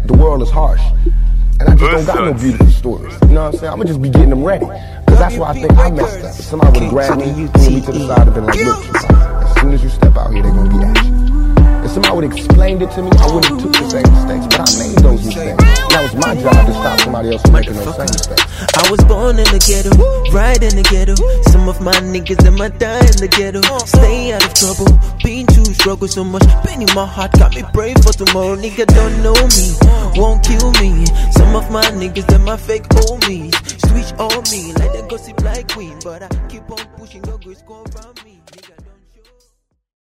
the world is harsh. And I just don't got no beautiful stories. You know what I'm saying? I'm gonna just be getting them ready. Cause that's why I think I messed up. If somebody would've grabbed me, pulled me to the side, and been like, look, as soon as you step out here, they're gonna be action. If somebody would've explained it to me, I wouldn't have took the same mistakes. But I made those mistakes. That was my job to stop somebody else from making those same mistakes. I was born in the ghetto, right in the ghetto. Some of my niggas them might die in the ghetto. Stay out of trouble, been to struggle so much. Pain in my heart got me brave for tomorrow. Nigga don't know me, won't kill me. Some of my niggas them my fake homies. Switch on me like they gossip like queen. But I keep on pushing, no grace go around me.